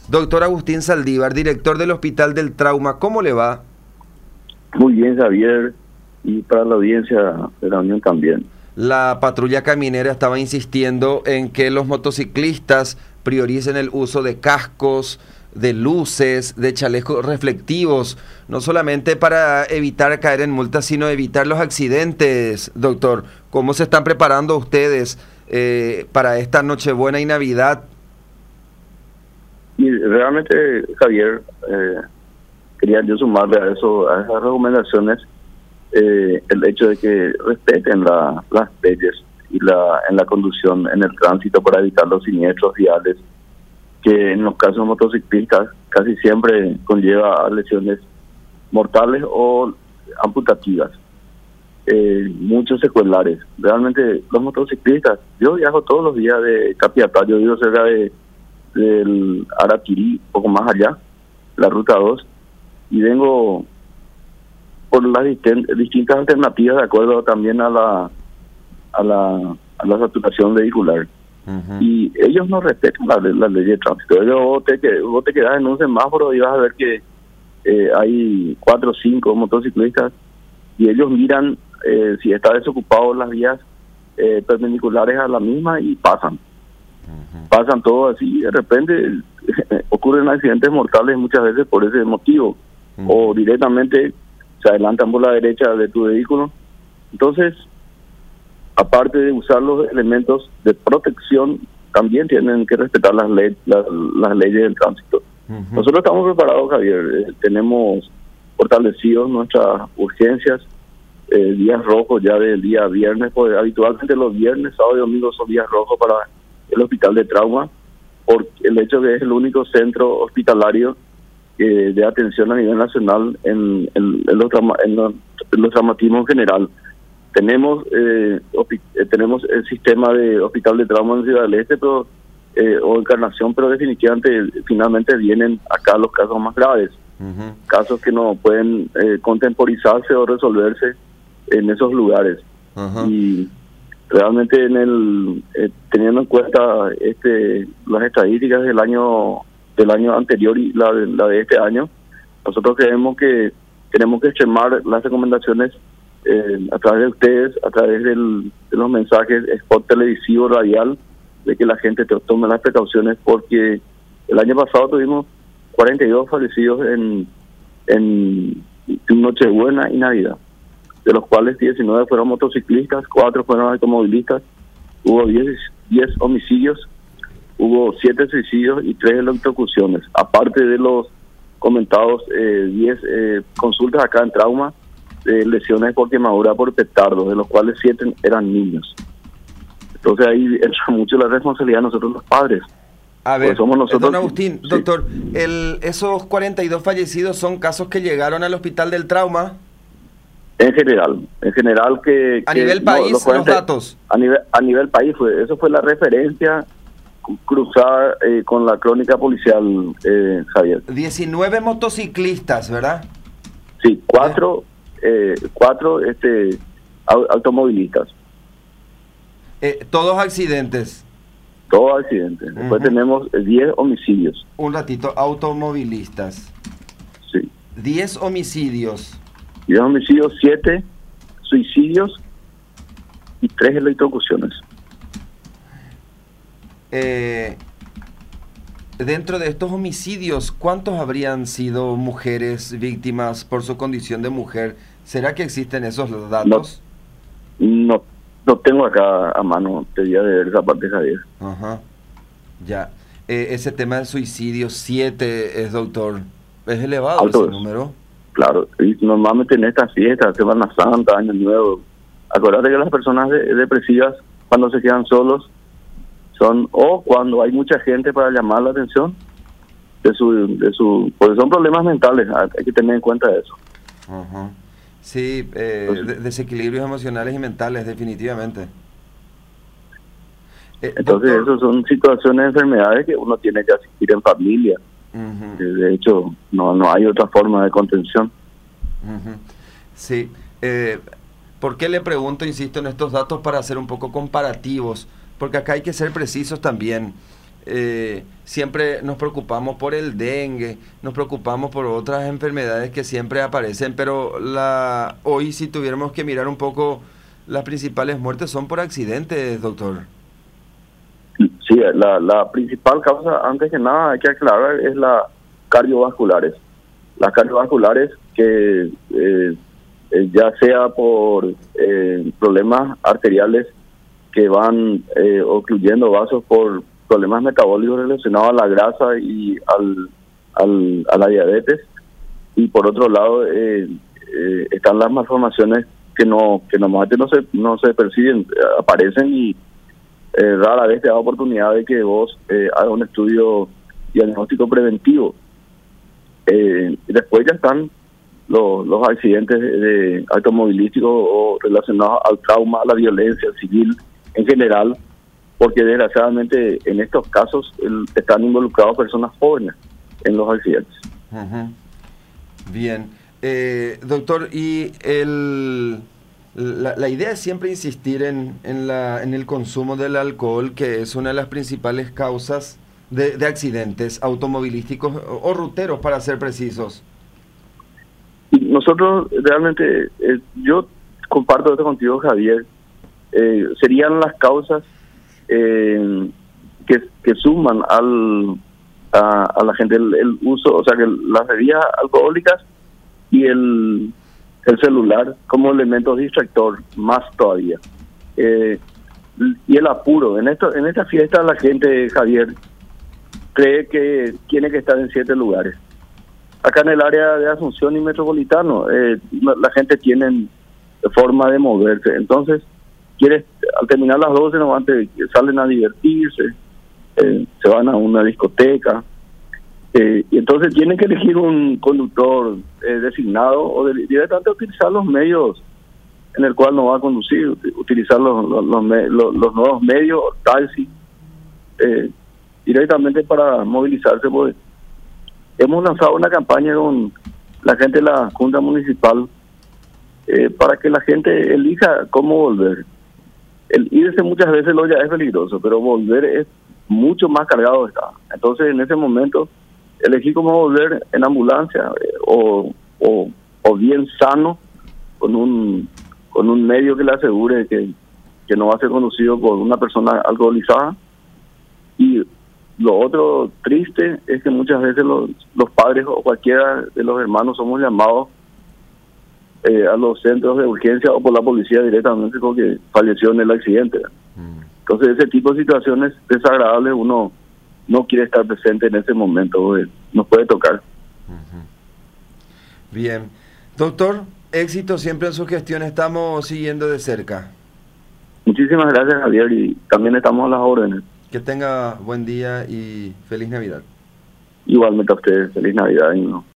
Doctor Agustín Saldívar, director del Hospital del Trauma, ¿cómo le va? Muy bien, Javier, y para la audiencia de la Unión también. La patrulla caminera estaba insistiendo en que los motociclistas prioricen el uso de cascos, de luces, de chalecos reflectivos, no solamente para evitar caer en multas, sino evitar los accidentes, doctor. ¿Cómo se están preparando ustedes para esta Nochebuena y Navidad? Y realmente, Javier, quería yo sumarle a eso, a esas recomendaciones, el hecho de que respeten las leyes y en la conducción, en el tránsito, para evitar los siniestros viales, que en los casos de motociclistas casi siempre conlleva a lesiones mortales o amputativas, muchos secuelares. Realmente los motociclistas, yo viajo todos los días de Capiatá, yo vivo cerca del Araquirí, poco más allá, la ruta 2, y vengo por las distintas alternativas de acuerdo también a la saturación vehicular. Y ellos no respetan la ley de tránsito. Vos te quedas en un semáforo y vas a ver que hay 4 o 5 motociclistas y ellos miran si está desocupado las vías perpendiculares a la misma y pasan todo así, y de repente ocurren accidentes mortales muchas veces por ese motivo, o directamente se adelantan por la derecha de tu vehículo. Entonces, aparte de usar los elementos de protección, también tienen que respetar las leyes del tránsito. Nosotros estamos preparados, Javier, tenemos fortalecidos nuestras urgencias, días rojos ya del día viernes, pues habitualmente los viernes, sábado y domingo son días rojos para el Hospital de Trauma, por el hecho de que es el único centro hospitalario de atención a nivel nacional en los traumatismos en general. Tenemos el sistema de Hospital de Trauma en Ciudad del Este, pero o Encarnación, pero definitivamente finalmente vienen acá los casos más graves, casos que no pueden contemporizarse o resolverse en esos lugares. Y realmente teniendo en cuenta las estadísticas del año anterior y la de este año, nosotros creemos que tenemos que extremar las recomendaciones a través de ustedes, a través de los mensajes, spot televisivo, radial, de que la gente tome las precauciones, porque el año pasado tuvimos 42 fallecidos en Nochebuena y Navidad, de los cuales 19 fueron motociclistas, 4 fueron automovilistas, hubo 10 homicidios, hubo 7 suicidios y 3 electrocuciones, aparte de los comentados 10 consultas acá en trauma, lesiones por quemadura por petardos, de los cuales 7 eran niños. Entonces ahí entra mucho la responsabilidad de nosotros los padres. A ver, somos nosotros, don Agustín, sí. Doctor, esos 42 fallecidos son casos que llegaron al Hospital del Trauma. En general que... A nivel país, los datos. A nivel país, eso fue la referencia cruzada con la crónica policial, Javier. 19 motociclistas, ¿verdad? Sí, 4 automovilistas. Todos accidentes. Todos accidentes. Después tenemos 10 homicidios. Un ratito, automovilistas. Sí. 10 homicidios. 10 homicidios, 7 suicidios y 3 electrocuciones. Dentro de estos homicidios, ¿cuántos habrían sido mujeres víctimas por su condición de mujer? ¿Será que existen esos datos? No tengo acá a mano, te voy a ver esa parte, Javier. Ya. Ese tema de suicidio, 7 es, doctor. ¿Es elevado ese número? Claro, y normalmente en estas fiestas, Semana Santa, Año Nuevo, acuérdate que las personas depresivas, cuando se quedan solos, o cuando hay mucha gente para llamar la atención porque son problemas mentales, hay que tener en cuenta eso. Sí, desequilibrios emocionales y mentales, definitivamente. Entonces, esas son situaciones de enfermedades que uno tiene que asistir en familia. De hecho, no hay otra forma de contención. Sí. ¿Por qué le pregunto, insisto, en estos datos para hacer un poco comparativos? Porque acá hay que ser precisos también. siempre nos preocupamos por el dengue, nos preocupamos por otras enfermedades que siempre aparecen, pero hoy si tuviéramos que mirar un poco, las principales muertes son por accidentes, doctor. Sí, la principal causa, antes que nada, hay que aclarar, es las cardiovasculares. Las cardiovasculares que ya sea por problemas arteriales que van ocluyendo vasos, por problemas metabólicos relacionados a la grasa y a la diabetes, y por otro lado están las malformaciones que normalmente no se perciben, aparecen, y rara vez te da oportunidad de que vos hagas un estudio diagnóstico preventivo. Después ya están los accidentes automovilísticos o relacionados al trauma, a la violencia civil en general, porque desgraciadamente en estos casos están involucrados personas jóvenes en los accidentes. Bien. Doctor, y la idea es siempre insistir en el consumo del alcohol, que es una de las principales causas de accidentes automovilísticos o ruteros, para ser precisos. Y nosotros realmente, yo comparto esto contigo, Javier, serían las causas que suman a la gente el uso, o sea, que las bebidas alcohólicas y el celular como elementos distractor, más todavía. Y el apuro. En esta fiesta la gente, Javier, cree que tiene que estar en 7 lugares. Acá en el área de Asunción y Metropolitano, la gente tiene forma de moverse. Entonces, al terminar las 12, salen a divertirse, se van a una discoteca, y entonces tienen que elegir un conductor designado, o directamente utilizar los medios en el cual no va a conducir, utilizar los nuevos medios, taxi, directamente para movilizarse. Pues hemos lanzado una campaña con la gente de la Junta Municipal para que la gente elija cómo volver. El irse muchas veces ya es peligroso, pero volver es mucho más cargado está. Entonces, en ese momento, elegí cómo volver en ambulancia o bien sano, con un medio que le asegure que no va a ser conducido por una persona alcoholizada. Y lo otro triste es que muchas veces los padres o cualquiera de los hermanos somos llamados a los centros de urgencia o por la policía directamente porque falleció en el accidente. Entonces, ese tipo de situaciones desagradables uno no quiere estar presente en ese momento, nos puede tocar. Bien. Doctor, éxito siempre en su gestión, estamos siguiendo de cerca. Muchísimas gracias, Javier, y también estamos a las órdenes. Que tenga buen día y feliz Navidad. Igualmente a ustedes, feliz Navidad. Y no.